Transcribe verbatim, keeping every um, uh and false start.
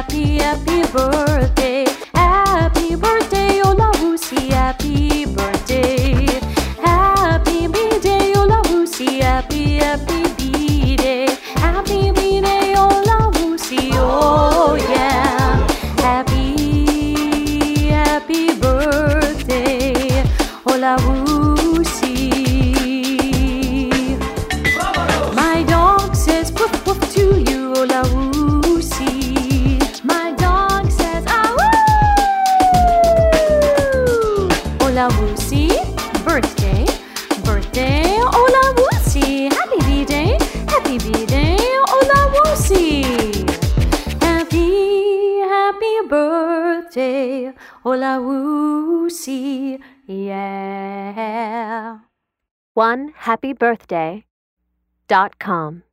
happy, happy birthday. Happy birthday, Ola Wusi, happy birthday. Happy B-day, Ola Wusi, happy, happy B-day. Happy B-day, Ola Wusi, oh yeah. Happy, happy birthday, Ola Wusi. My dog says woof woof to you, Ola Wusi. My dog says ah woo. Ola Wusi, birthday, birthday, Ola Wusi. Happy B-day, happy B-day, Ola Wusi. Happy, happy birthday, Ola Wusi, yeah. one happy birthday dot com